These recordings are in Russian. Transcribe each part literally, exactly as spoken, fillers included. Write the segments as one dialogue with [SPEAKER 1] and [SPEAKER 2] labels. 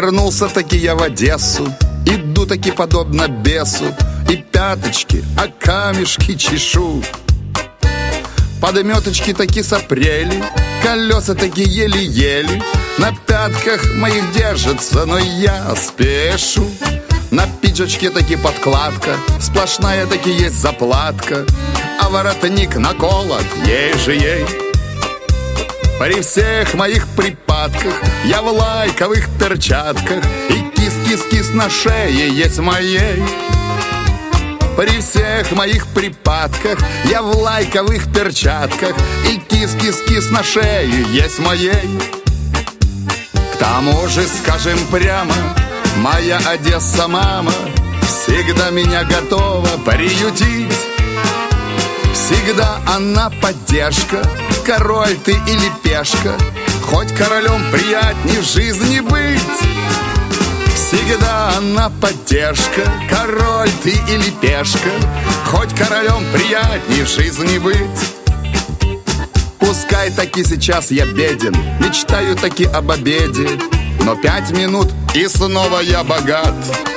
[SPEAKER 1] Вернулся-таки я в Одессу, иду таки подобно бесу, и пяточки, а камешки чешу. Подметочки таки сопрели, колеса таки еле-еле на пятках моих держатся, но я спешу. На пиджачке таки подкладка, сплошная таки есть заплатка, а воротник наколот, ей же ей. При всех моих припадках я в лайковых перчатках, и кис-кис-кис на шее есть моей. При всех моих припадках я в лайковых перчатках, и кис-кис-кис на шее есть моей. К тому же, скажем прямо, моя Одесса мама всегда меня готова приютить. Всегда она поддержка, король ты или пешка, хоть королем приятней в жизни быть. Всегда она поддержка, король ты или пешка, хоть королем приятней в жизни быть. Пускай таки сейчас я беден, мечтаю таки об обеде, но пять минут и снова я богат.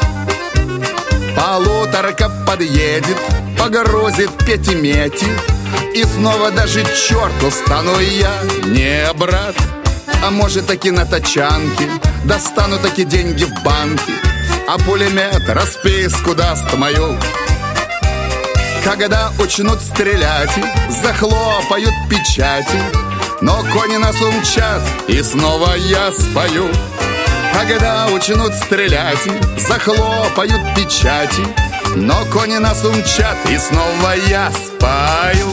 [SPEAKER 1] Полуторка подъедет, погрузит пятимети, и снова даже черту стану я не брат. А может таки на тачанке достану таки деньги в банке, а пулемет расписку даст мою. Когда учнут стрелять, захлопают печати, но кони нас умчат, и снова я спою. Когда учнут стрелять, захлопают печати, но кони нас умчат, и снова я спою.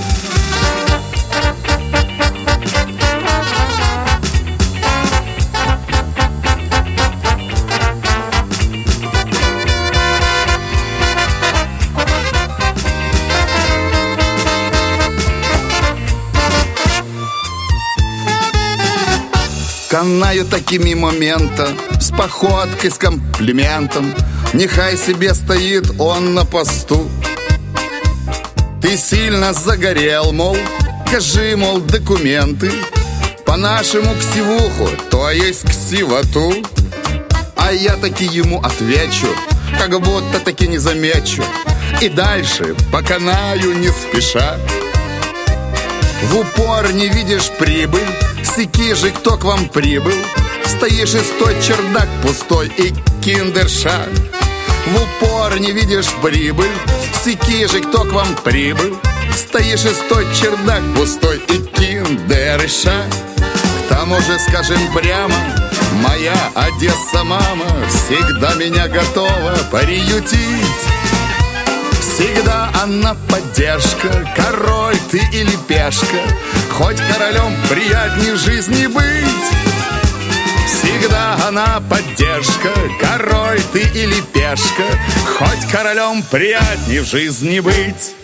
[SPEAKER 1] Канаю такими момента, с походкой, с комплиментом, нехай себе стоит он на посту. Ты сильно загорел, мол, кажи, мол, документы, по нашему ксивуху, то есть ксивоту. А я таки ему отвечу, как будто таки не замечу, и дальше по канаю не спеша. В упор не видишь прибыль, секи же, кто к вам прибыл. Стоишь и стой, чердак пустой и киндерша. В упор не видишь прибыль, секи же, кто к вам прибыл. Стоишь и стой, чердак пустой и киндерша. К тому же, скажем прямо, моя Одесса мама всегда меня готова приютить. Всегда она поддержка, король ты или пешка, хоть королем приятней в жизни быть. Всегда она поддержка, король ты или пешка, хоть королем приятней в жизни быть.